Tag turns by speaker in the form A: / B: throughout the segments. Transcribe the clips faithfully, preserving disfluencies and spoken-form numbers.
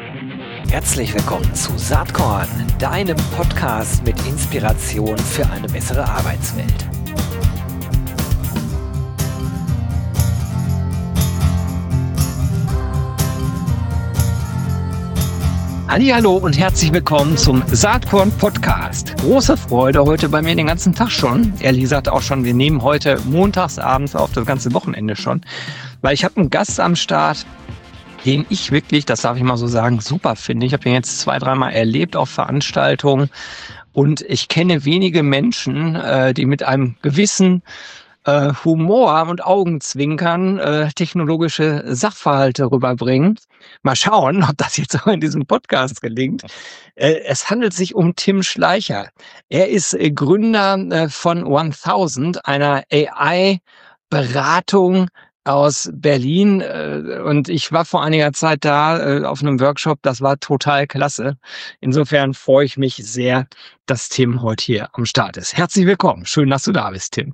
A: Herzlich willkommen zu Saatkorn, deinem Podcast mit Inspiration für eine bessere Arbeitswelt. Hallihallo und herzlich willkommen zum Saatkorn Podcast. Große Freude heute bei mir den ganzen Tag schon. Ehrlich gesagt auch schon, wir nehmen heute montagsabends auf, das ganze Wochenende schon, weil ich habe einen Gast am Start, den ich wirklich, das darf ich mal so sagen, super finde. Ich habe ihn jetzt zwei, dreimal erlebt auf Veranstaltungen und ich kenne wenige Menschen, äh, die mit einem gewissen äh, Humor und Augenzwinkern äh, technologische Sachverhalte rüberbringen. Mal schauen, ob das jetzt auch in diesem Podcast gelingt. Äh, es handelt sich um Tim Schleicher. Er ist äh, Gründer äh, von tausend, einer A I-Beratung aus Berlin, äh, und ich war vor einiger Zeit da äh, auf einem Workshop, das war total klasse. Insofern freue ich mich sehr, dass Tim heute hier am Start ist. Herzlich willkommen, schön, dass du da bist, Tim.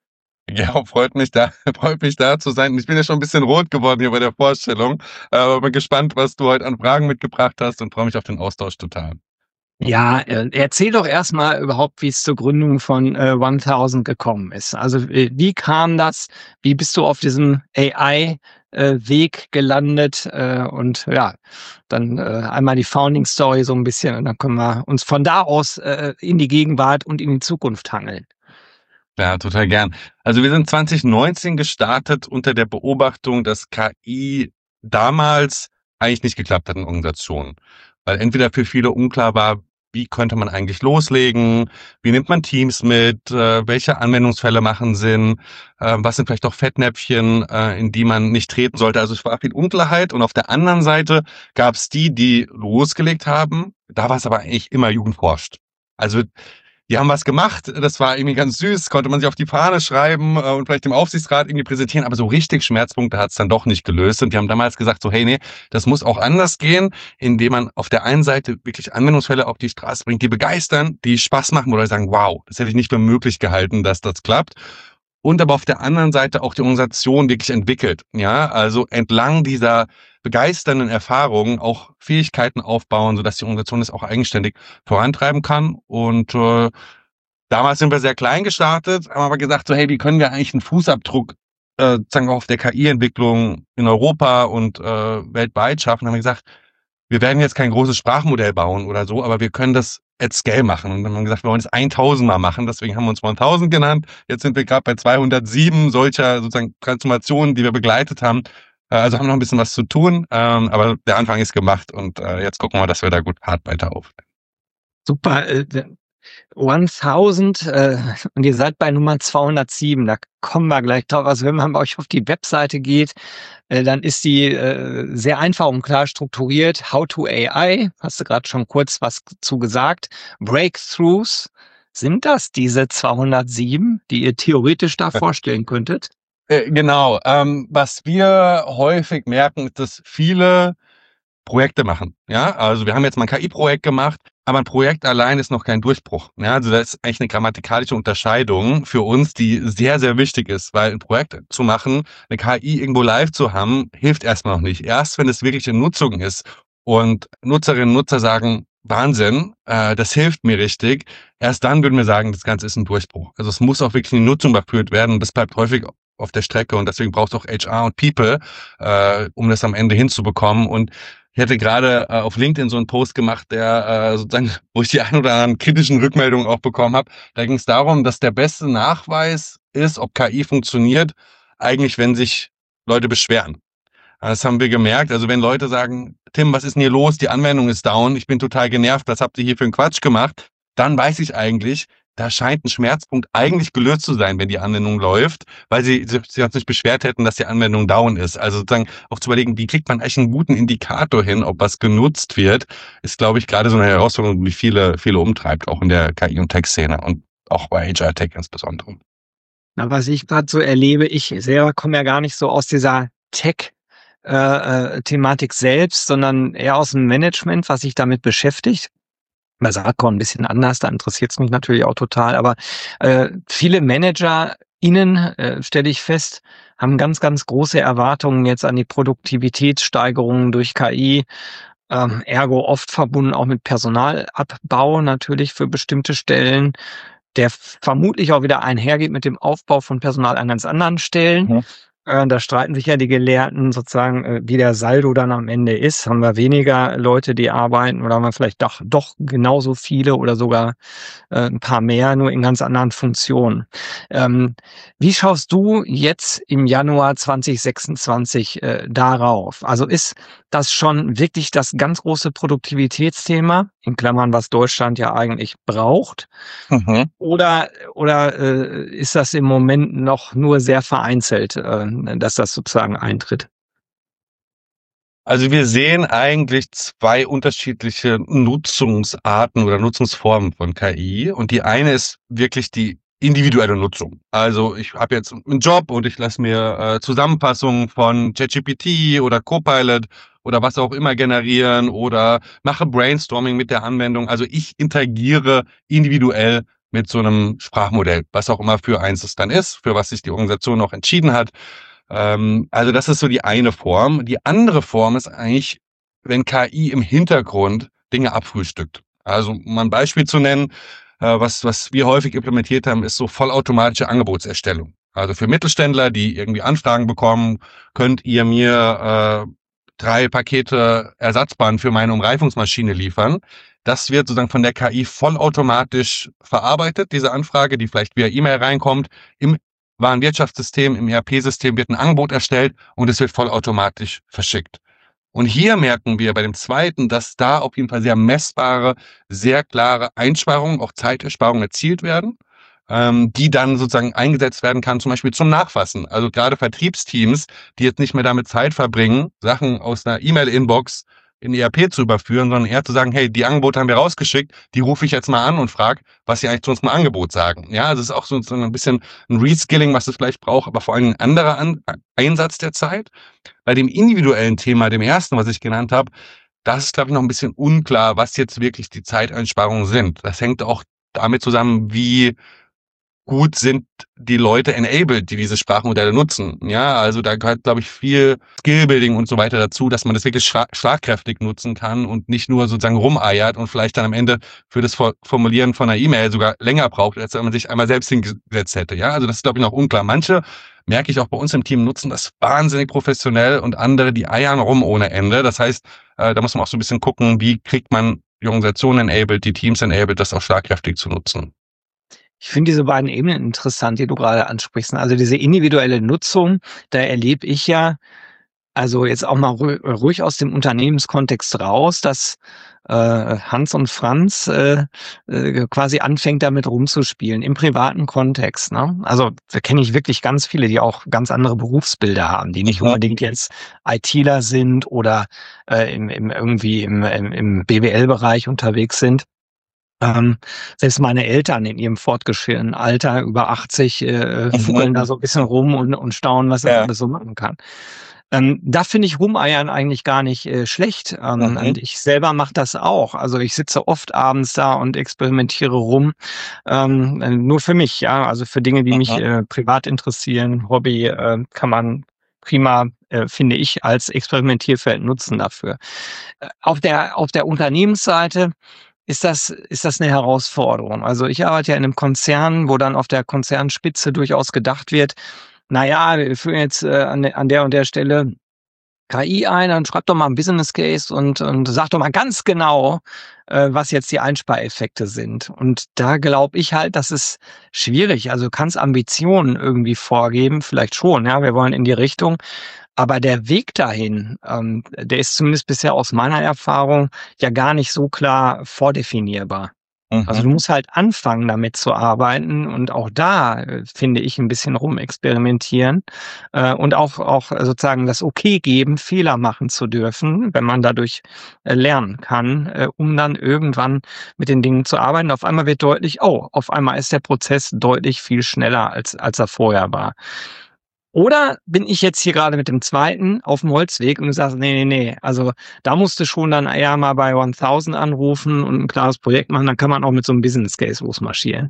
B: Ja, freut mich da, freut mich da zu sein. Ich bin ja schon ein bisschen rot geworden hier bei der Vorstellung, aber bin gespannt, was du heute an Fragen mitgebracht hast und freue mich auf den Austausch total.
A: Ja, äh, erzähl doch erstmal überhaupt, wie es zur Gründung von äh, tausend gekommen ist. Also äh, wie kam das? Wie bist du auf diesem A I-Weg äh, gelandet? Äh, und ja, dann äh, einmal die Founding Story so ein bisschen und dann können wir uns von da aus äh, in die Gegenwart und in die Zukunft hangeln.
B: Ja, total gern. Also wir sind zwanzig neunzehn gestartet unter der Beobachtung, dass K I damals eigentlich nicht geklappt hat in Organisationen. Weil entweder für viele unklar war, wie könnte man eigentlich loslegen, wie nimmt man Teams mit, äh, welche Anwendungsfälle machen Sinn, äh, was sind vielleicht auch Fettnäpfchen, äh, in die man nicht treten sollte. Also es war viel Unklarheit und auf der anderen Seite gab es die, die losgelegt haben. Da war es aber eigentlich immer Jugend forscht. Also die haben was gemacht, das war irgendwie ganz süß, konnte man sich auf die Fahne schreiben äh, und vielleicht dem Aufsichtsrat irgendwie präsentieren, aber so richtig Schmerzpunkte hat es dann doch nicht gelöst. Und die haben damals gesagt, so hey, nee, das muss auch anders gehen, indem man auf der einen Seite wirklich Anwendungsfälle auf die Straße bringt, die begeistern, die Spaß machen oder sagen, wow, das hätte ich nicht für möglich gehalten, dass das klappt. Und aber auf der anderen Seite auch die Organisation wirklich entwickelt. Ja, also entlang dieser begeisternden Erfahrungen auch Fähigkeiten aufbauen, sodass die Organisation es auch eigenständig vorantreiben kann. Und äh, damals sind wir sehr klein gestartet, haben aber gesagt, so hey, wie können wir eigentlich einen Fußabdruck äh, sagen wir, auf der K I-Entwicklung in Europa und äh, weltweit schaffen? Haben wir gesagt, wir werden jetzt kein großes Sprachmodell bauen oder so, aber wir können das at scale machen. Und dann haben wir gesagt, wir wollen es tausend Mal machen, deswegen haben wir uns tausend genannt. Jetzt sind wir gerade bei zweihundertsieben solcher sozusagen Transformationen, die wir begleitet haben. Also haben noch ein bisschen was zu tun, ähm, aber der Anfang ist gemacht und äh, jetzt gucken wir, dass wir da gut hart weiter aufnehmen.
A: Super, äh, tausend äh, und ihr seid bei Nummer zweihundertsieben, da kommen wir gleich drauf. Also wenn man bei euch auf die Webseite geht, äh, dann ist die äh, sehr einfach und klar strukturiert. How to A I, hast du gerade schon kurz was zu gesagt. Breakthroughs, sind das diese zweihundertsieben, die ihr theoretisch da vorstellen könntet?
B: Äh, genau, ähm, was wir häufig merken, ist, dass viele Projekte machen. Ja, also wir haben jetzt mal ein K I-Projekt gemacht, aber ein Projekt allein ist noch kein Durchbruch. Ja, also das ist eigentlich eine grammatikalische Unterscheidung für uns, die sehr, sehr wichtig ist, weil ein Projekt zu machen, eine K I irgendwo live zu haben, hilft erstmal noch nicht. Erst wenn es wirklich in Nutzung ist und Nutzerinnen und Nutzer sagen, Wahnsinn, äh, das hilft mir richtig, erst dann würden wir sagen, das Ganze ist ein Durchbruch. Also es muss auch wirklich in die Nutzung überführt werden und das bleibt häufig auf der Strecke und deswegen braucht es auch H R und People, äh, um das am Ende hinzubekommen. Und ich hatte gerade äh, auf LinkedIn so einen Post gemacht, der äh, sozusagen, wo ich die ein oder anderen kritischen Rückmeldungen auch bekommen habe. Da ging es darum, dass der beste Nachweis ist, ob K I funktioniert, eigentlich wenn sich Leute beschweren. Das haben wir gemerkt. Also wenn Leute sagen, Tim, was ist denn hier los? Die Anwendung ist down. Ich bin total genervt. Was habt ihr hier für einen Quatsch gemacht? Dann weiß ich eigentlich, da scheint ein Schmerzpunkt eigentlich gelöst zu sein, wenn die Anwendung läuft, weil sie sich nicht beschwert hätten, dass die Anwendung down ist. Also sozusagen auch zu überlegen, wie kriegt man eigentlich einen guten Indikator hin, ob was genutzt wird, ist, glaube ich, gerade so eine Herausforderung, die viele, viele umtreibt, auch in der K I- und Tech-Szene und auch bei H R-Tech insbesondere.
A: Na, was ich gerade so erlebe, ich selber komme ja gar nicht so aus dieser Tech- Äh, Thematik selbst, sondern eher aus dem Management, was sich damit beschäftigt. Bei Saatkorn ein bisschen anders, da interessiert es mich natürlich auch total, aber äh, viele ManagerInnen, äh, stelle ich fest, haben ganz, ganz große Erwartungen jetzt an die Produktivitätssteigerungen durch K I Ähm, ergo oft verbunden auch mit Personalabbau natürlich für bestimmte Stellen, der vermutlich auch wieder einhergeht mit dem Aufbau von Personal an ganz anderen Stellen.
B: Mhm.
A: Äh, da streiten sich ja die Gelehrten sozusagen, äh, wie der Saldo dann am Ende ist. Haben wir weniger Leute, die arbeiten, oder haben wir vielleicht doch, doch genauso viele oder sogar äh, ein paar mehr, nur in ganz anderen Funktionen. Ähm, wie schaust du jetzt im Januar zwanzig sechsundzwanzig äh, darauf? Also ist das schon wirklich das ganz große Produktivitätsthema, in Klammern, was Deutschland ja eigentlich braucht?
B: Mhm.
A: Oder, oder äh, ist das im Moment noch nur sehr vereinzelt, äh, dass das sozusagen eintritt?
B: Also wir sehen eigentlich zwei unterschiedliche Nutzungsarten oder Nutzungsformen von K I. Und die eine ist wirklich die individuelle Nutzung. Also ich habe jetzt einen Job und ich lasse mir äh, Zusammenfassungen von ChatGPT oder Copilot oder was auch immer generieren oder mache Brainstorming mit der Anwendung. Also ich interagiere individuell mit so einem Sprachmodell, was auch immer für eins es dann ist, für was sich die Organisation auch entschieden hat. Ähm, also das ist so die eine Form. Die andere Form ist eigentlich, wenn K I im Hintergrund Dinge abfrühstückt. Also um ein Beispiel zu nennen, äh, was, was wir häufig implementiert haben, ist so vollautomatische Angebotserstellung. Also für Mittelständler, die irgendwie Anfragen bekommen, könnt ihr mir äh, drei Pakete Ersatzband für meine Umreifungsmaschine liefern. Das wird sozusagen von der K I vollautomatisch verarbeitet, diese Anfrage, die vielleicht via E-Mail reinkommt, im Warenwirtschaftssystem, im E R P-System wird ein Angebot erstellt und es wird vollautomatisch verschickt. Und hier merken wir bei dem zweiten, dass da auf jeden Fall sehr messbare, sehr klare Einsparungen, auch Zeitersparungen erzielt werden, ähm, die dann sozusagen eingesetzt werden kann, zum Beispiel zum Nachfassen. Also gerade Vertriebsteams, die jetzt nicht mehr damit Zeit verbringen, Sachen aus einer E-Mail-Inbox in E R P zu überführen, sondern eher zu sagen, hey, die Angebote haben wir rausgeschickt, die rufe ich jetzt mal an und frage, was sie eigentlich zu unserem Angebot sagen. Ja, also es ist auch so, so ein bisschen ein Reskilling, was es vielleicht braucht, aber vor allem ein anderer an Einsatz der Zeit. Bei dem individuellen Thema, dem ersten, was ich genannt habe, das ist, glaube ich, noch ein bisschen unklar, was jetzt wirklich die Zeiteinsparungen sind. Das hängt auch damit zusammen, wie gut sind die Leute enabled, die diese Sprachmodelle nutzen. Ja, also da gehört, glaube ich, viel Skillbuilding und so weiter dazu, dass man das wirklich schlagkräftig nutzen kann und nicht nur sozusagen rumeiert und vielleicht dann am Ende für das Formulieren von einer E-Mail sogar länger braucht, als wenn man sich einmal selbst hingesetzt hätte. Ja, also das ist, glaube ich, noch unklar. Manche, merke ich auch bei uns im Team, nutzen das wahnsinnig professionell und andere, die eiern rum ohne Ende. Das heißt, äh, da muss man auch so ein bisschen gucken, wie kriegt man die Organisation enabled, die Teams enabled, das auch schlagkräftig zu nutzen.
A: Ich finde diese beiden Ebenen interessant, die du gerade ansprichst. Also diese individuelle Nutzung, da erlebe ich ja, also jetzt auch mal ruhig aus dem Unternehmenskontext raus, dass äh, Hans und Franz äh, äh, quasi anfängt, damit rumzuspielen, im privaten Kontext. Ne? Also da kenne ich wirklich ganz viele, die auch ganz andere Berufsbilder haben, die nicht
B: Mhm.
A: unbedingt jetzt ITler sind oder äh, im, im, irgendwie im, im, im B W L-Bereich unterwegs sind. Ähm, selbst meine Eltern in ihrem fortgeschrittenen Alter, über achtzig, äh, fuckeln da so ein bisschen rum und, und staunen, was das
B: Ja.
A: alles so machen kann. Ähm, da finde ich Rumeiern eigentlich gar nicht äh, schlecht. Ähm,
B: Mhm.
A: und ich selber mache das auch. Also ich sitze oft abends da und experimentiere rum. Ähm, äh, nur für mich, ja. Also für Dinge, die
B: Mhm.
A: mich äh, privat interessieren, Hobby, äh, kann man prima, äh, finde ich, als Experimentierfeld nutzen dafür. Äh, auf der, auf der Unternehmensseite ist das, ist das eine Herausforderung. Also ich arbeite ja in einem Konzern, wo dann auf der Konzernspitze durchaus gedacht wird, na ja, wir führen jetzt äh, an, der- an der und der Stelle K I ein, dann schreib doch mal ein Business Case und, und sag doch mal ganz genau, äh, was jetzt die Einspareffekte sind. Und da glaube ich halt, das ist schwierig. Also du kannst Ambitionen irgendwie vorgeben, vielleicht schon, ja, wir wollen in die Richtung. Aber der Weg dahin, ähm, der ist zumindest bisher aus meiner Erfahrung ja gar nicht so klar vordefinierbar. Also
B: Mhm.
A: du musst halt anfangen, damit zu arbeiten und auch da, äh, finde ich, ein bisschen rumexperimentieren, äh, und auch auch sozusagen das Okay geben, Fehler machen zu dürfen, wenn man dadurch, äh, lernen kann, äh, um dann irgendwann mit den Dingen zu arbeiten. Auf einmal wird deutlich: „Oh, auf einmal ist der Prozess deutlich viel schneller, als als er vorher war.“ Oder bin ich jetzt hier gerade mit dem zweiten auf dem Holzweg und du sagst: „Ne, ne, ne, also da musst du schon dann eher mal bei tausend anrufen und ein klares Projekt machen, dann kann man auch mit so einem Business Case losmarschieren.“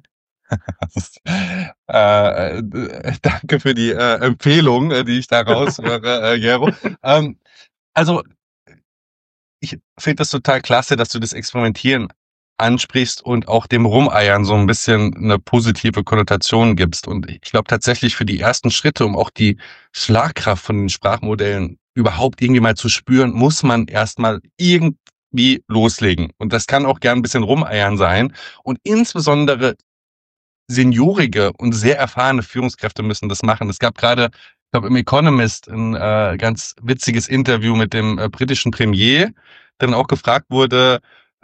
B: Äh, äh, danke für die äh, Empfehlung, äh, die ich da raushöre, äh, Gero. Ähm, also ich finde das total klasse, dass du das Experimentieren ansprichst und auch dem Rumeiern so ein bisschen eine positive Konnotation gibst. Und ich glaube tatsächlich für die ersten Schritte, um auch die Schlagkraft von den Sprachmodellen überhaupt irgendwie mal zu spüren, muss man erstmal irgendwie loslegen. Und das kann auch gern ein bisschen Rumeiern sein. Und insbesondere seniorige und sehr erfahrene Führungskräfte müssen das machen. Es gab gerade, ich glaube, im Economist ein äh, ganz witziges Interview mit dem äh, britischen Premier, der dann auch gefragt wurde,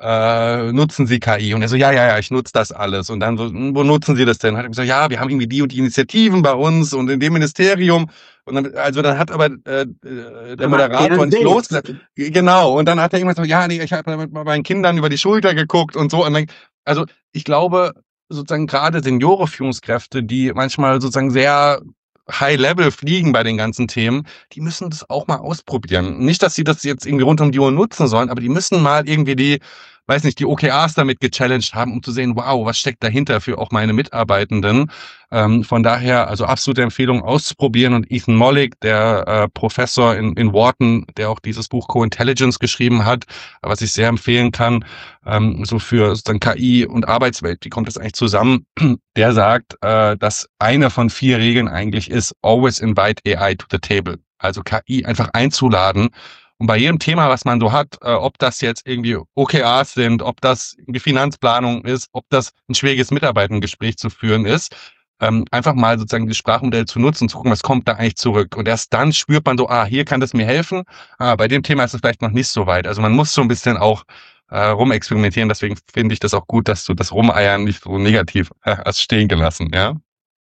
B: äh, nutzen Sie K I? Und er so, ja, ja, ja, ich nutze das alles. Und dann so, hm, wo nutzen Sie das denn? Hat er gesagt, ja, wir haben irgendwie die und die Initiativen bei uns und in dem Ministerium. Und dann, also dann hat aber äh, äh, der Moderator nicht losgelassen. Genau. Und dann hat er irgendwann so, ja, nee, ich habe mit meinen Kindern über die Schulter geguckt und so. Und dann, also ich glaube, sozusagen gerade Seniore-Führungskräfte, die manchmal sozusagen sehr High-Level fliegen bei den ganzen Themen, die müssen das auch mal ausprobieren. Nicht, dass sie das jetzt irgendwie rund um die Uhr nutzen sollen, aber die müssen mal irgendwie die, weiß nicht, die O K Rs damit gechallenged haben, um zu sehen, wow, was steckt dahinter für auch meine Mitarbeitenden. Ähm, von daher, also absolute Empfehlung auszuprobieren. Und Ethan Mollick, der äh, Professor in, in Wharton, der auch dieses Buch Co-Intelligence geschrieben hat, was ich sehr empfehlen kann, ähm, so für sozusagen K I und Arbeitswelt, wie kommt das eigentlich zusammen? Der sagt, äh, dass eine von vier Regeln eigentlich ist, always invite A I to the table. Also K I einfach einzuladen. Und bei jedem Thema, was man so hat, äh, ob das jetzt irgendwie O K Rs sind, ob das irgendwie Finanzplanung ist, ob das ein schwieriges Mitarbeitergespräch zu führen ist, ähm, einfach mal sozusagen das Sprachmodell zu nutzen und zu gucken, was kommt da eigentlich zurück. Und erst dann spürt man so, ah, hier kann das mir helfen, ah, bei dem Thema ist es vielleicht noch nicht so weit. Also man muss so ein bisschen auch äh, rumexperimentieren, deswegen finde ich das auch gut, dass du das Rumeiern nicht so negativ äh, hast stehen gelassen, ja.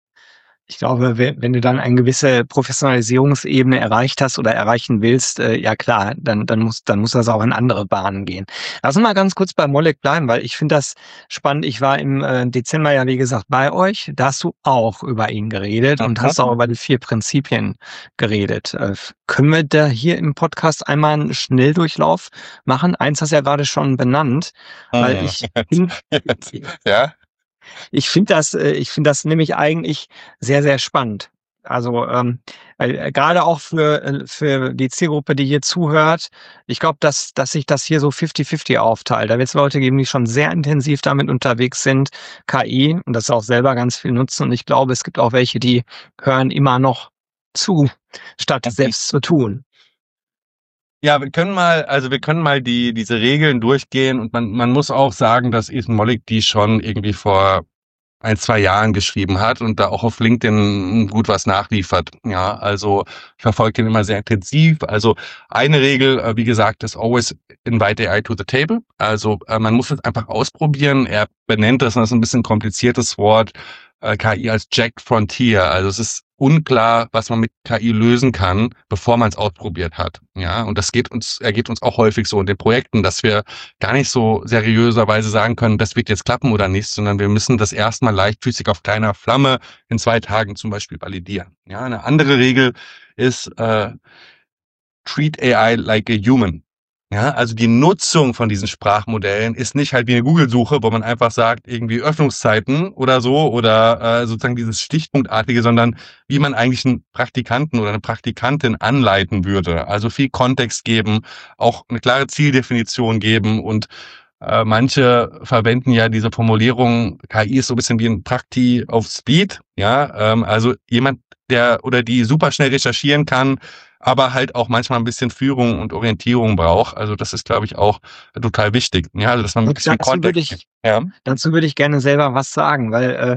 A: Ich glaube, wenn du dann eine gewisse Professionalisierungsebene erreicht hast oder erreichen willst, äh, ja klar, dann, dann muss, dann muss das auch in andere Bahnen gehen. Lass uns mal ganz kurz bei Mollick bleiben, weil ich finde das spannend. Ich war im äh, Dezember ja, wie gesagt, bei euch. Da hast du auch über ihn geredet und
B: Mhm.
A: hast auch über die vier Prinzipien geredet. Äh, können wir da hier im Podcast einmal einen Schnelldurchlauf machen? Eins hast du ja gerade schon benannt, weil ich bin,
B: ja.
A: ich finde das, äh, ich finde das nämlich eigentlich sehr, sehr spannend. Also ähm, äh, gerade auch für äh, für die Zielgruppe, die hier zuhört. Ich glaube, dass dass sich das hier so fifty fifty aufteilt. Da wird es Leute geben, die schon sehr intensiv damit unterwegs sind, K I, und das auch selber ganz viel nutzen. Und ich glaube, es gibt auch welche, die hören immer noch zu, statt
B: Mhm.
A: selbst zu tun.
B: Ja, wir können mal, also wir können mal die diese Regeln durchgehen und man man muss auch sagen, dass Ethan Mollick die schon irgendwie vor ein, zwei Jahren geschrieben hat und da auch auf LinkedIn gut was nachliefert. Ja, also ich verfolge ihn immer sehr intensiv. Also eine Regel, äh, wie gesagt, ist always invite A I to the table. Also äh, man muss es einfach ausprobieren. Er benennt das, das ist ein bisschen ein kompliziertes Wort, äh, K I als Jagged Frontier. Also es ist unklar, was man mit K I lösen kann, bevor man es ausprobiert hat. Ja, und das geht uns, ergeht uns auch häufig so in den Projekten, dass wir gar nicht so seriöserweise sagen können, das wird jetzt klappen oder nicht, sondern wir müssen das erstmal leichtfüßig auf kleiner Flamme in zwei Tagen zum Beispiel validieren. Ja, eine andere Regel ist äh, treat A I like a human. Ja, also die Nutzung von diesen Sprachmodellen ist nicht halt wie eine Google-Suche, wo man einfach sagt, irgendwie Öffnungszeiten oder so oder äh, sozusagen dieses Stichpunktartige, sondern wie man eigentlich einen Praktikanten oder eine Praktikantin anleiten würde. Also viel Kontext geben, auch eine klare Zieldefinition geben und äh, manche verwenden ja diese Formulierung, K I ist so ein bisschen wie ein Prakti auf Speed, ja, ähm, also jemand, der oder die super schnell recherchieren kann, aber halt auch manchmal ein bisschen Führung und Orientierung braucht. Also das ist, glaube ich, auch total wichtig. Ja, also dass man wirklich viel
A: Dazu würde
B: Kontext.
A: ich,
B: Ja.
A: dazu würde ich gerne selber was sagen, weil äh,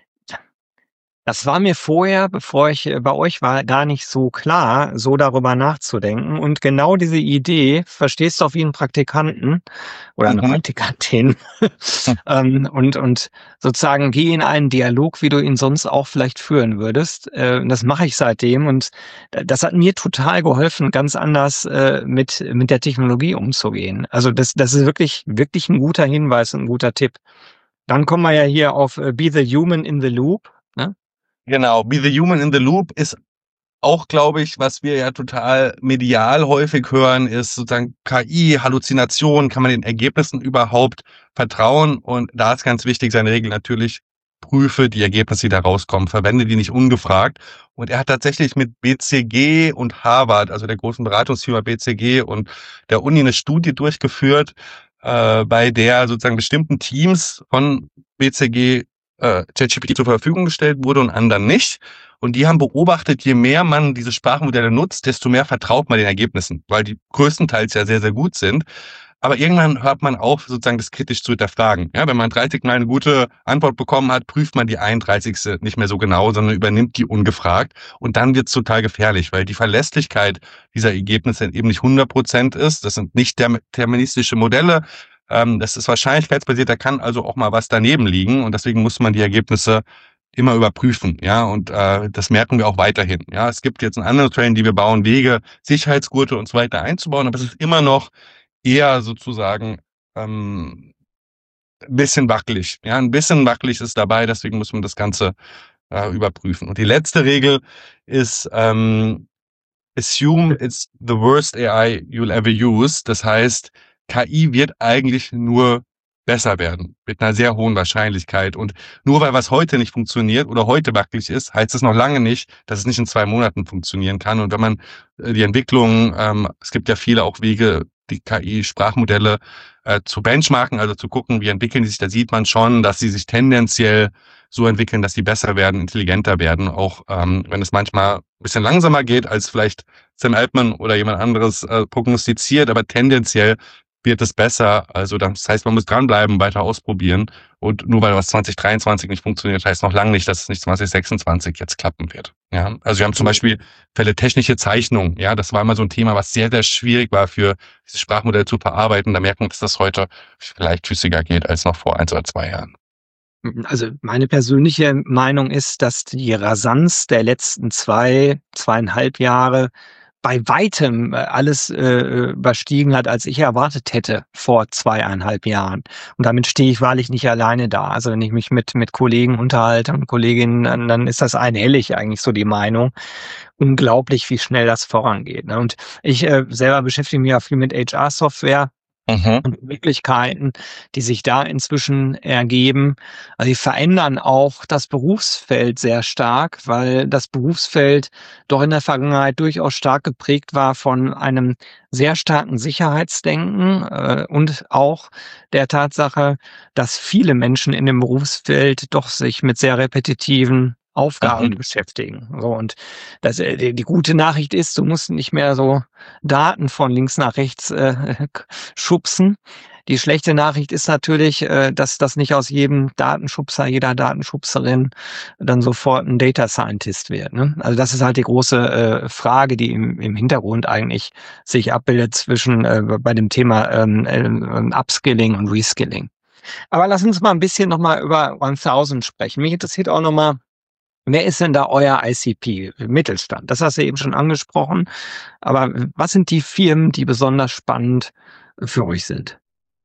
A: das war mir vorher, bevor ich äh, bei euch war, gar nicht so klar, so darüber nachzudenken. Und genau diese Idee verstehst du auf wie einen Praktikanten oder eine
B: Mhm.
A: Praktikantin. ähm, und, und sozusagen geh in einen Dialog, wie du ihn sonst auch vielleicht führen würdest. Äh, das mache ich seitdem. Und das hat mir total geholfen, ganz anders äh, mit, mit der Technologie umzugehen. Also das, das ist wirklich, wirklich ein guter Hinweis und ein guter Tipp. Dann kommen wir ja hier auf äh, Be the Human in the Loop. Ne?
B: Genau, Be the Human in the Loop ist auch, glaube ich, was wir ja total medial häufig hören, ist sozusagen K I, Halluzination, kann man den Ergebnissen überhaupt vertrauen? Und da ist ganz wichtig, seine Regel natürlich prüfe die Ergebnisse, die da rauskommen, verwende die nicht ungefragt. Und er hat tatsächlich mit B C G und Harvard, also der großen Beratungsfirma B C G und der Uni, eine Studie durchgeführt, äh, bei der sozusagen bestimmten Teams von B C G äh, ChatGPT zur Verfügung gestellt wurde und anderen nicht. Und die haben beobachtet, je mehr man diese Sprachmodelle nutzt, desto mehr vertraut man den Ergebnissen, weil die größtenteils ja sehr, sehr gut sind. Aber irgendwann hört man auf, sozusagen das kritisch zu hinterfragen. Ja, wenn man dreißig Mal eine gute Antwort bekommen hat, prüft man die einunddreißigste nicht mehr so genau, sondern übernimmt die ungefragt. Und dann wird's total gefährlich, weil die Verlässlichkeit dieser Ergebnisse eben nicht hundert Prozent ist. Das sind nicht deterministische Modelle. Ähm, das ist wahrscheinlichkeitsbasiert. Da kann also auch mal was daneben liegen. Und deswegen muss man die Ergebnisse immer überprüfen, ja, und äh, das merken wir auch weiterhin. Ja, es gibt jetzt ein anderes Training, die wir bauen, Wege, Sicherheitsgurte und so weiter einzubauen, aber es ist immer noch eher sozusagen ähm, ein bisschen wackelig. Ja, ein bisschen wackelig ist dabei, deswegen muss man das Ganze äh, überprüfen. Und die letzte Regel ist ähm, assume it's the worst A I you'll ever use. Das heißt, K I wird eigentlich nur besser werden, mit einer sehr hohen Wahrscheinlichkeit. Und nur weil was heute nicht funktioniert oder heute wackelig ist, heißt es noch lange nicht, dass es nicht in zwei Monaten funktionieren kann. Und wenn man äh, die Entwicklung, ähm, es gibt ja viele auch Wege, die K I-Sprachmodelle äh, zu benchmarken, also zu gucken, wie entwickeln die sich, da sieht man schon, dass sie sich tendenziell so entwickeln, dass sie besser werden, intelligenter werden, auch ähm, wenn es manchmal ein bisschen langsamer geht, als vielleicht Sam Altman oder jemand anderes äh, prognostiziert, aber tendenziell wird es besser. Also das heißt, man muss dranbleiben, weiter ausprobieren. Und nur weil was zwanzig dreiundzwanzig nicht funktioniert, heißt noch lange nicht, dass es nicht zwanzig sechsundzwanzig jetzt klappen wird. Ja, also wir haben zum Beispiel Fälle technische Zeichnung. Ja, das war immer so ein Thema, was sehr, sehr schwierig war für dieses Sprachmodell zu verarbeiten. Da merken wir, dass das heute vielleicht flüssiger geht als noch vor eins oder zwei Jahren.
A: Also meine persönliche Meinung ist, dass die Rasanz der letzten zwei, zweieinhalb Jahre bei weitem alles äh, überstiegen hat, als ich erwartet hätte vor zweieinhalb Jahren. Und damit stehe ich wahrlich nicht alleine da. Also wenn ich mich mit mit Kollegen unterhalte und Kolleginnen, dann, dann ist das einhellig eigentlich so die Meinung. Unglaublich, wie schnell das vorangeht. Ne? Und ich äh, selber beschäftige mich ja viel mit H R-Software.
B: Mhm.
A: Und Möglichkeiten, die sich da inzwischen ergeben. Also die verändern auch das Berufsfeld sehr stark, weil das Berufsfeld doch in der Vergangenheit durchaus stark geprägt war von einem sehr starken Sicherheitsdenken äh, und auch der Tatsache, dass viele Menschen in dem Berufsfeld doch sich mit sehr repetitiven Aufgaben
B: Mhm.
A: beschäftigen. So, und das, die, die gute Nachricht ist, du musst nicht mehr so Daten von links nach rechts äh, schubsen. Die schlechte Nachricht ist natürlich, äh, dass das nicht aus jedem Datenschubser, jeder Datenschubserin dann sofort ein Data Scientist wird. Ne? Also das ist halt die große äh, Frage, die im, im Hintergrund eigentlich sich abbildet zwischen äh, bei dem Thema ähm, äh, Upskilling und Reskilling. Aber lass uns mal ein bisschen nochmal über tausend sprechen. Mich interessiert auch nochmal, wer ist denn da euer I C P, Mittelstand? Das hast du eben schon angesprochen. Aber was sind die Firmen, die besonders spannend für euch sind?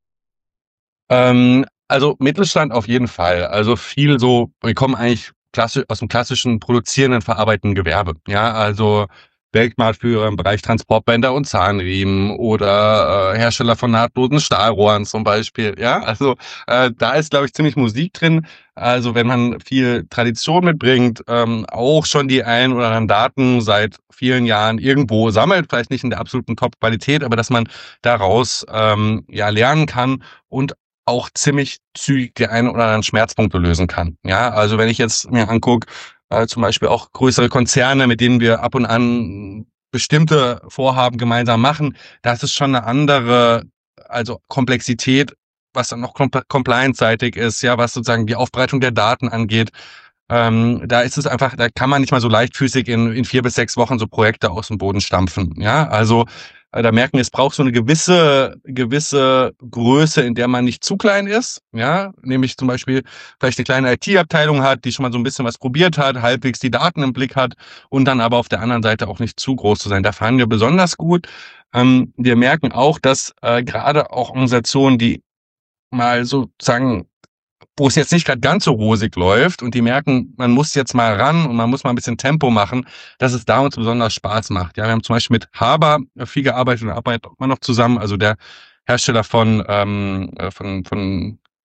B: Ähm, also Mittelstand auf jeden Fall. Also viel so, wir kommen eigentlich klassisch, aus dem klassischen produzierenden, verarbeitenden Gewerbe. Ja, also Weltmarktführer im Bereich Transportbänder und Zahnriemen oder äh, Hersteller von nahtlosen Stahlrohren zum Beispiel. Ja, also äh, da ist, glaube ich, ziemlich Musik drin. Also wenn man viel Tradition mitbringt, ähm, auch schon die ein oder anderen Daten seit vielen Jahren irgendwo sammelt, vielleicht nicht in der absoluten Top-Qualität, aber dass man daraus ähm, ja lernen kann und auch ziemlich zügig die einen oder anderen Schmerzpunkte lösen kann. Ja, also wenn ich jetzt mir angucke, äh, zum Beispiel auch größere Konzerne, mit denen wir ab und an bestimmte Vorhaben gemeinsam machen, das ist schon eine andere, also Komplexität, was dann noch compl- compliance-seitig ist, ja, was sozusagen die Aufbereitung der Daten angeht. Ähm, da ist es einfach, da kann man nicht mal so leichtfüßig in, in vier bis sechs Wochen so Projekte aus dem Boden stampfen. Ja, also äh, da merken wir, es braucht so eine gewisse, gewisse Größe, in der man nicht zu klein ist. Ja, nämlich zum Beispiel vielleicht eine kleine I T-Abteilung hat, die schon mal so ein bisschen was probiert hat, halbwegs die Daten im Blick hat und dann aber auf der anderen Seite auch nicht zu groß zu sein. Da fahren wir besonders gut. Ähm, wir merken auch, dass äh, gerade auch Organisationen, die mal sozusagen, wo es jetzt nicht gerade ganz so rosig läuft und die merken, man muss jetzt mal ran und man muss mal ein bisschen Tempo machen, dass es da uns besonders Spaß macht. Ja, wir haben zum Beispiel mit Haber viel gearbeitet und arbeiten immer noch zusammen, also der Hersteller von ähm, von von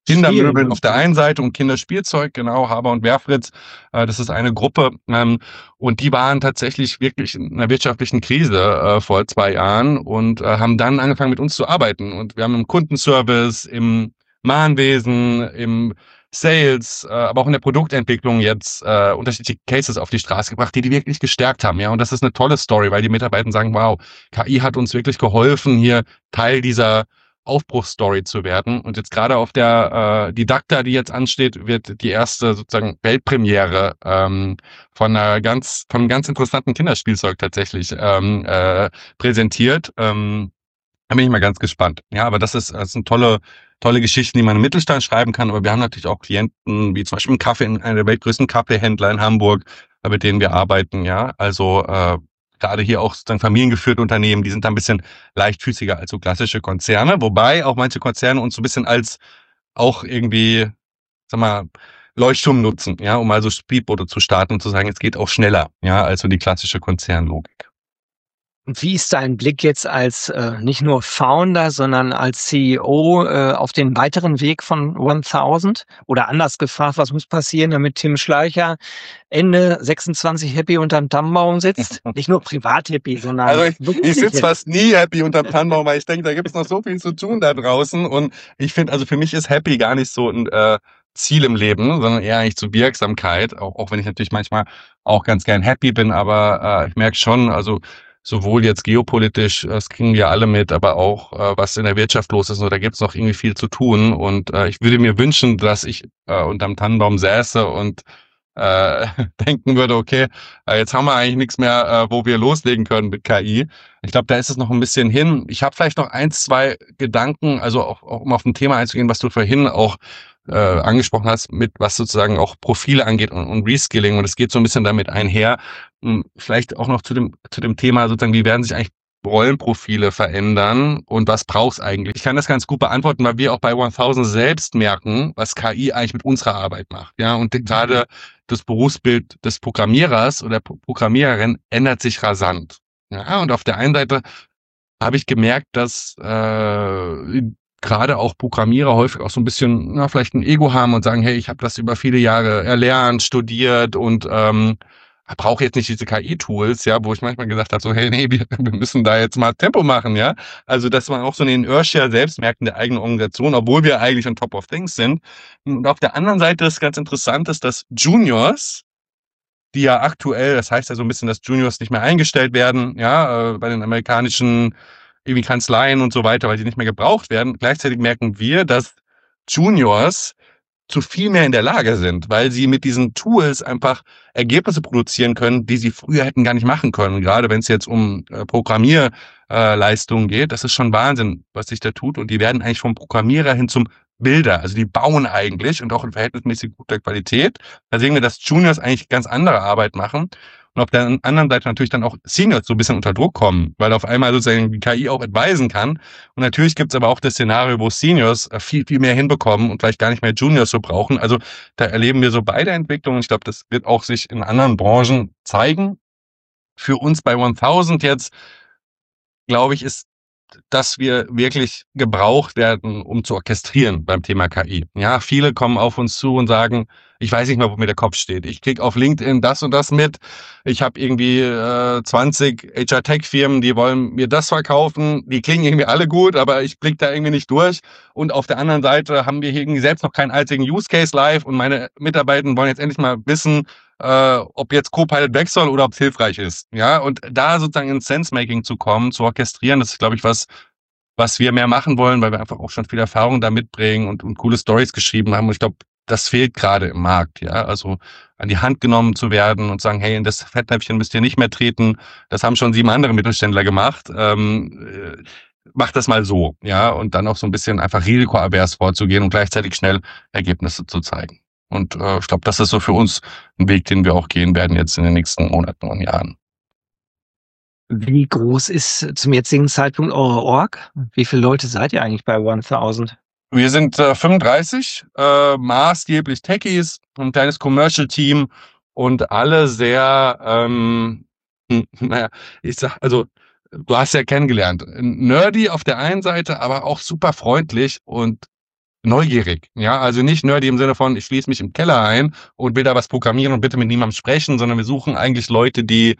B: Kindermöbeln auf der einen Seite und Kinderspielzeug, genau, Haber und Werfritz, äh, das ist eine Gruppe, ähm, und die waren tatsächlich wirklich in einer wirtschaftlichen Krise äh, vor zwei Jahren und äh, haben dann angefangen mit uns zu arbeiten. Und wir haben im Kundenservice, im Mahnwesen, im Sales, äh, aber auch in der Produktentwicklung jetzt äh, unterschiedliche Cases auf die Straße gebracht, die die wirklich gestärkt haben. Ja, und das ist eine tolle Story, weil die Mitarbeiter sagen, wow, K I hat uns wirklich geholfen, hier Teil dieser Aufbruchsstory zu werden. Und jetzt gerade auf der äh, Didakta, die jetzt ansteht, wird die erste sozusagen Weltpremiere ähm, von einer ganz, von einem ganz interessanten Kinderspielzeug tatsächlich ähm, äh, präsentiert. Ähm, da bin ich mal ganz gespannt. Ja, aber das ist, das sind tolle, tolle Geschichten, die man im Mittelstand schreiben kann. Aber wir haben natürlich auch Klienten, wie zum Beispiel ein Kaffee, einer der weltgrößten Kaffeehändler in Hamburg, äh, mit denen wir arbeiten. Ja, also äh, gerade hier auch sozusagen familiengeführte Unternehmen, die sind da ein bisschen leichtfüßiger als so klassische Konzerne. Wobei auch manche Konzerne uns so ein bisschen als auch irgendwie, sag mal, Leuchtturm nutzen, ja, um mal so Speedboote zu starten und zu sagen, es geht auch schneller, ja, als so die klassische Konzernlogik.
A: Und wie ist dein Blick jetzt als äh, nicht nur Founder, sondern als C E O äh, auf den weiteren Weg von tausend? Oder anders gefragt, was muss passieren, damit Tim Schleicher Ende sechsundzwanzig happy unterm Tannenbaum sitzt? Nicht nur privat happy, sondern
B: Also ich, ich
A: beruflich
B: sitze
A: happy.
B: fast nie happy unterm Tannenbaum, weil ich denke, da gibt es noch so viel zu tun da draußen. Und ich finde, also für mich ist happy gar nicht so ein äh, Ziel im Leben, sondern eher eigentlich zur Wirksamkeit, auch, auch wenn ich natürlich manchmal auch ganz gern happy bin, aber äh, ich merke schon, also sowohl jetzt geopolitisch, das kriegen wir alle mit, aber auch äh, was in der Wirtschaft los ist, und da gibt es noch irgendwie viel zu tun. Und äh, ich würde mir wünschen, dass ich äh, unterm Tannenbaum säße und äh, denken würde, okay, äh, jetzt haben wir eigentlich nichts mehr, äh, wo wir loslegen können mit K I. Ich glaube, da ist es noch ein bisschen hin. Ich habe vielleicht noch eins, zwei Gedanken, also auch, auch um auf ein Thema einzugehen, was du vorhin auch äh, angesprochen hast, mit was sozusagen auch Profile angeht und, und Reskilling. Und es geht so ein bisschen damit einher. Hm, Vielleicht auch noch zu dem, zu dem Thema sozusagen, wie werden sich eigentlich Rollenprofile verändern und was braucht's eigentlich? Ich kann das ganz gut beantworten, weil wir auch bei tausend selbst merken, was K I eigentlich mit unserer Arbeit macht. Ja, und gerade das Berufsbild des Programmierers oder Programmiererin ändert sich rasant. Ja, und auf der einen Seite habe ich gemerkt, dass äh, gerade auch Programmierer häufig auch so ein bisschen, na, vielleicht ein Ego haben und sagen, hey, ich habe das über viele Jahre erlernt, studiert und ähm, brauche jetzt nicht diese K I-Tools, ja, wo ich manchmal gesagt habe, so, hey, nee, wir, wir müssen da jetzt mal Tempo machen, ja. Also, dass man auch so eine Inertia selbst merkt in der eigenen Organisation, obwohl wir eigentlich on top of things sind. Und auf der anderen Seite ist ganz interessant, ist, dass Juniors, die ja aktuell, das heißt ja so ein bisschen, dass Juniors nicht mehr eingestellt werden, ja, äh, bei den amerikanischen irgendwie Kanzleien und so weiter, weil die nicht mehr gebraucht werden. Gleichzeitig merken wir, dass Juniors zu viel mehr in der Lage sind, weil sie mit diesen Tools einfach Ergebnisse produzieren können, die sie früher hätten gar nicht machen können. Gerade wenn es jetzt um äh, Programmierleistungen äh, geht, das ist schon Wahnsinn, was sich da tut. Und die werden eigentlich vom Programmierer hin zum Bilder. Also die bauen eigentlich und auch in verhältnismäßig guter Qualität. Da sehen wir, dass Juniors eigentlich ganz andere Arbeit machen. Und auf der anderen Seite natürlich dann auch Seniors so ein bisschen unter Druck kommen, weil auf einmal sozusagen die K I auch advisen kann. Und natürlich gibt's aber auch das Szenario, wo Seniors viel, viel mehr hinbekommen und vielleicht gar nicht mehr Juniors so brauchen. Also da erleben wir so beide Entwicklungen. Ich glaube, das wird auch sich in anderen Branchen zeigen. Für uns bei tausend jetzt, glaube ich, ist, dass wir wirklich gebraucht werden, um zu orchestrieren beim Thema K I. Ja, viele kommen auf uns zu und sagen, ich weiß nicht mehr, wo mir der Kopf steht. Ich krieg auf LinkedIn das und das mit. Ich habe irgendwie äh, zwanzig H R-Tech-Firmen, die wollen mir das verkaufen. Die klingen irgendwie alle gut, aber ich blick da irgendwie nicht durch. Und auf der anderen Seite haben wir hier irgendwie selbst noch keinen einzigen Use Case live und meine Mitarbeiter wollen jetzt endlich mal wissen, äh, ob jetzt Copilot weg soll oder ob es hilfreich ist. Ja, und da sozusagen ins Sense-Making zu kommen, zu orchestrieren, das ist, glaube ich, was, was wir mehr machen wollen, weil wir einfach auch schon viel Erfahrung da mitbringen und, und coole Stories geschrieben haben. Und ich glaube, das fehlt gerade im Markt, ja. Also an die Hand genommen zu werden und sagen, hey, in das Fettnäpfchen müsst ihr nicht mehr treten. Das haben schon sieben andere Mittelständler gemacht. Ähm, äh, macht das mal so, ja. Und dann auch so ein bisschen einfach risikoavers vorzugehen und gleichzeitig schnell Ergebnisse zu zeigen. Und äh, ich glaube, das ist so für uns ein Weg, den wir auch gehen werden jetzt in den nächsten Monaten und Jahren.
A: Wie groß ist zum jetzigen Zeitpunkt eure Org? Wie viele Leute seid ihr eigentlich bei tausend?
B: Wir sind äh, fünfunddreißig, äh, maßgeblich Techies, ein kleines Commercial-Team und alle sehr, ähm, hm, naja, ich sag, also du hast ja kennengelernt, nerdy auf der einen Seite, aber auch super freundlich und neugierig. Ja, also nicht nerdy im Sinne von, ich schließe mich im Keller ein und will da was programmieren und bitte mit niemandem sprechen, sondern wir suchen eigentlich Leute, die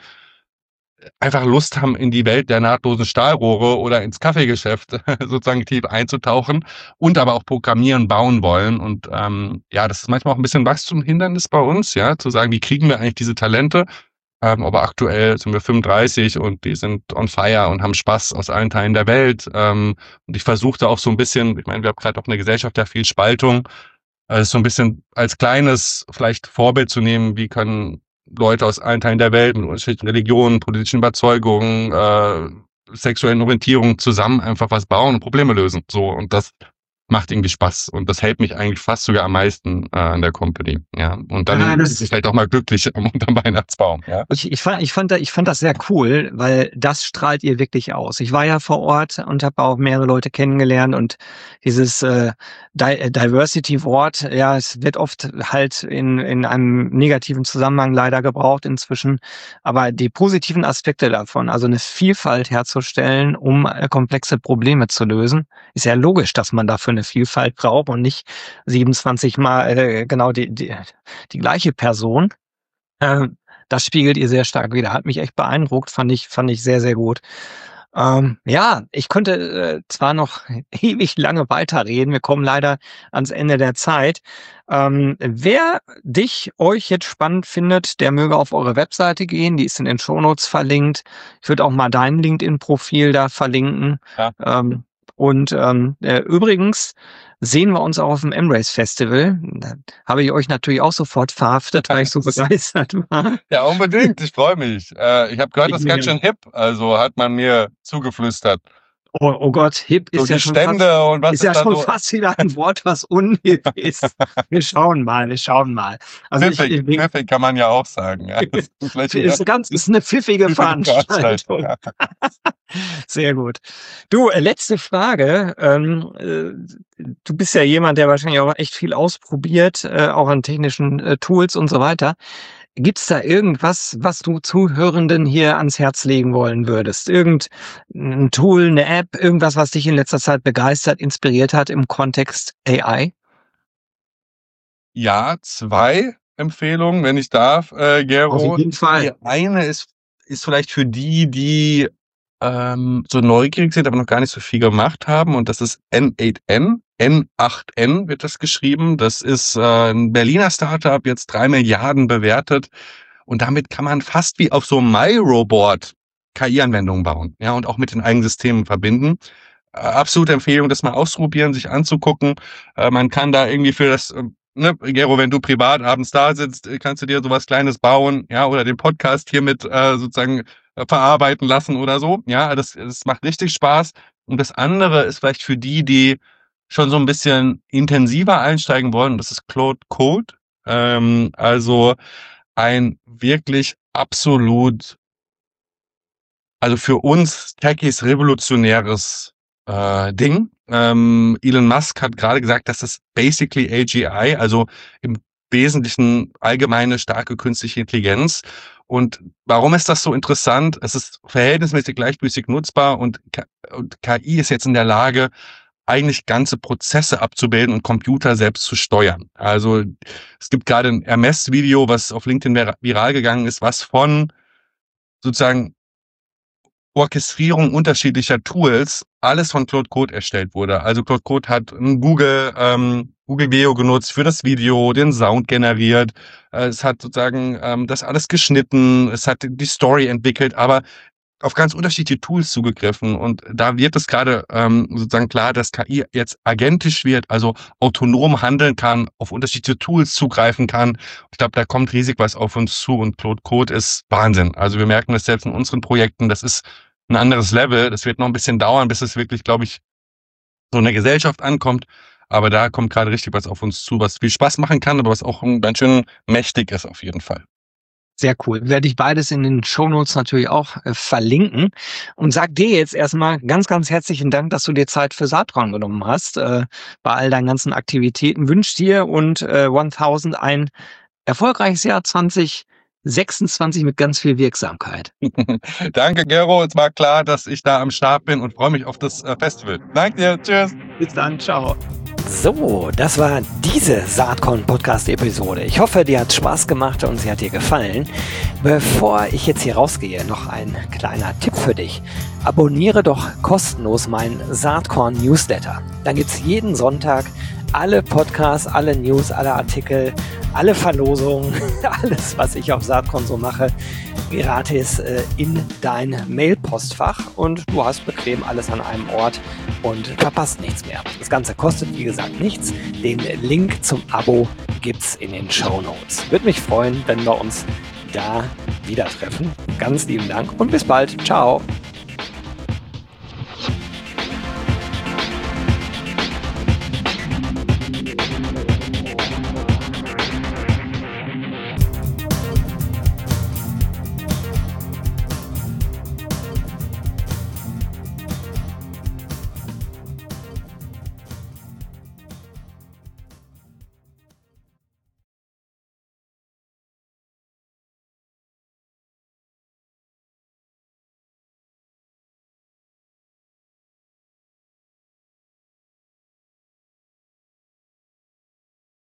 B: einfach Lust haben, in die Welt der nahtlosen Stahlrohre oder ins Kaffeegeschäft sozusagen tief einzutauchen und aber auch programmieren, bauen wollen. Und ähm, ja, das ist manchmal auch ein bisschen Wachstumshindernis bei uns, ja, zu sagen, wie kriegen wir eigentlich diese Talente? Ähm, aber aktuell sind wir fünfunddreißig und die sind on fire und haben Spaß aus allen Teilen der Welt. Ähm, und ich versuche da auch so ein bisschen, ich meine, wir haben gerade auch eine Gesellschaft, der viel Spaltung, also so ein bisschen als kleines vielleicht Vorbild zu nehmen, wie können Leute aus allen Teilen der Welt mit unterschiedlichen Religionen, politischen Überzeugungen, äh, sexuellen Orientierungen zusammen einfach was bauen und Probleme lösen. So, und das macht irgendwie Spaß und das hält mich eigentlich fast sogar am meisten äh, an der Company. Ja, und dann
A: Ah, das-
B: ist es vielleicht auch mal glücklich am unterm Weihnachtsbaum. Ja.
A: Ich, ich, fand, ich, fand, da- ich fand das sehr cool, weil das strahlt ihr wirklich aus. Ich war ja vor Ort und habe auch mehrere Leute kennengelernt und dieses äh, Di Diversity-Wort, ja, es wird oft halt in, in einem negativen Zusammenhang leider gebraucht inzwischen. Aber die positiven Aspekte davon, also eine Vielfalt herzustellen, um äh, komplexe Probleme zu lösen, ist ja logisch, dass man dafür eine Vielfalt braucht und nicht siebenundzwanzig Mal äh, genau die, die, die gleiche Person. Ähm, das spiegelt ihr sehr stark wider. Hat mich echt beeindruckt, fand ich, fand ich sehr, sehr gut. Ähm, ja, ich könnte äh, zwar noch ewig lange weiterreden, wir kommen leider ans Ende der Zeit. Ähm, wer dich, euch jetzt spannend findet, der möge auf eure Webseite gehen, die ist in den Shownotes verlinkt. Ich würde auch mal dein LinkedIn-Profil da verlinken.
B: Ja.
A: Ähm, und ähm, äh, übrigens sehen wir uns auch auf dem M-Race Festival. Da habe ich euch natürlich auch sofort verhaftet, weil ich so begeistert war.
B: Ja, unbedingt. Ich freue mich. Äh, ich habe gehört,
A: Ich
B: das ist
A: mir
B: ganz schön hip. Also hat man mir zugeflüstert.
A: Oh, oh Gott, hip
B: So
A: ist ja
B: die
A: schon
B: Stände
A: fast,
B: und was
A: ist ja
B: ist da
A: schon
B: so
A: fast wieder ein Wort, was unhip ist. Wir schauen mal, wir schauen mal. Also ich,
B: pfiffig,
A: ich,
B: pfiffig kann man ja auch sagen. Ja, das ist vielleicht
A: ist ganz, ist eine pfiffige Veranstaltung.
B: Ja.
A: Sehr gut. Du, äh, letzte Frage. Ähm, äh, du bist ja jemand, der wahrscheinlich auch echt viel ausprobiert, äh, auch an technischen äh, Tools und so weiter. Gibt's da irgendwas, was du Zuhörenden hier ans Herz legen wollen würdest? Irgendein Tool, eine App, irgendwas, was dich in letzter Zeit begeistert, inspiriert hat im Kontext A I?
B: Ja, zwei Empfehlungen, wenn ich darf, äh, Gero.
A: Auf jeden Fall.
B: Die eine ist, ist vielleicht für die, die ähm, so neugierig sind, aber noch gar nicht so viel gemacht haben. Und das ist N acht N. N acht N wird das geschrieben. Das ist äh, ein Berliner Startup, jetzt drei Milliarden bewertet. Und damit kann man fast wie auf so einem MyRobot K I-Anwendungen bauen. Ja, und auch mit den eigenen Systemen verbinden. Äh, absolute Empfehlung, das mal auszuprobieren, sich anzugucken. Äh, man kann da irgendwie für das, äh, ne, Gero, wenn du privat abends da sitzt, äh, kannst du dir sowas Kleines bauen, ja, oder den Podcast hiermit äh, sozusagen äh, verarbeiten lassen oder so. Ja, das, das macht richtig Spaß. Und das andere ist vielleicht für die, die schon so ein bisschen intensiver einsteigen wollen. Das ist Claude Code. Ähm, also ein wirklich absolut, also für uns Techies revolutionäres äh, Ding. Ähm, Elon Musk hat gerade gesagt, dass das basically A G I, also im Wesentlichen allgemeine starke künstliche Intelligenz. Und warum ist das so interessant? Es ist verhältnismäßig leichtfüßig nutzbar und, K und K I ist jetzt in der Lage, eigentlich ganze Prozesse abzubilden und Computer selbst zu steuern. Also es gibt gerade ein Ermess-Video, was auf LinkedIn viral gegangen ist, was von sozusagen Orchestrierung unterschiedlicher Tools alles von Claude Code erstellt wurde. Also Claude Code hat ein Google ähm, Google Video genutzt für das Video, den Sound generiert. Äh, es hat sozusagen ähm, das alles geschnitten. Es hat die Story entwickelt, aber auf ganz unterschiedliche Tools zugegriffen. Und da wird es gerade ähm, sozusagen klar, dass K I jetzt agentisch wird, also autonom handeln kann, auf unterschiedliche Tools zugreifen kann. Ich glaube, da kommt riesig was auf uns zu und Claude Code ist Wahnsinn. Also wir merken das selbst in unseren Projekten. Das ist ein anderes Level. Das wird noch ein bisschen dauern, bis es wirklich, glaube ich, so in der Gesellschaft ankommt. Aber da kommt gerade richtig was auf uns zu, was viel Spaß machen kann, aber was auch ganz schön mächtig ist auf jeden Fall.
A: Sehr cool. Werde ich beides in den Shownotes natürlich auch äh, verlinken. Und sag dir jetzt erstmal ganz, ganz herzlichen Dank, dass du dir Zeit für Saatkorn genommen hast. Äh, bei all deinen ganzen Aktivitäten wünsche dir und äh, tausend ein erfolgreiches Jahr zwanzig sechsundzwanzig mit ganz viel Wirksamkeit.
B: Danke, Gero. Es war klar, dass ich da am Start bin und freue mich auf das äh, Festival. Danke dir. Tschüss.
A: Bis dann. Ciao. So, das war diese Saatkorn-Podcast-Episode. Ich hoffe, dir hat Spaß gemacht und sie hat dir gefallen. Bevor ich jetzt hier rausgehe, noch ein kleiner Tipp für dich. Abonniere doch kostenlos meinen Saatkorn-Newsletter. Dann gibt es jeden Sonntag alle Podcasts, alle News, alle Artikel, alle Verlosungen, alles, was ich auf Saatkorn so mache, gratis äh, in dein Mailpostfach und du hast bequem alles an einem Ort und verpasst nichts mehr. Das Ganze kostet, wie gesagt, nichts. Den Link zum Abo gibt's in den Shownotes. Würde mich freuen, wenn wir uns da wieder treffen. Ganz lieben Dank und bis bald. Ciao.